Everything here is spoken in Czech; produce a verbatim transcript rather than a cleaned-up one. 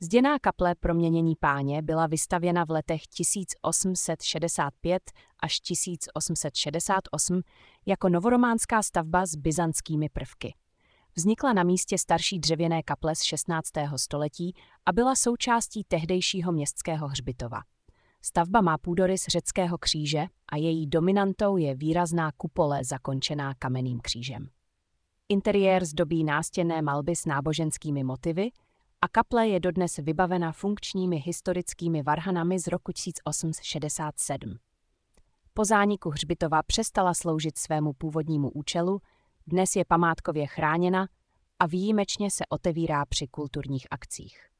Zděná kaple Proměnění Páně byla vystavěna v letech tisíc osm set šedesát pět až tisíc osm set šedesát osm jako novorománská stavba s byzantskými prvky. Vznikla na místě starší dřevěné kaple z šestnáctého století a byla součástí tehdejšího městského hřbitova. Stavba má půdorys řeckého kříže a její dominantou je výrazná kupole zakončená kamenným křížem. Interiér zdobí nástěnné malby s náboženskými motivy a kaple je dodnes vybavena funkčními historickými varhanami z roku tisíc osm set šedesát sedm. Po zániku hřbitova přestala sloužit svému původnímu účelu, dnes je památkově chráněna a výjimečně se otevírá při kulturních akcích.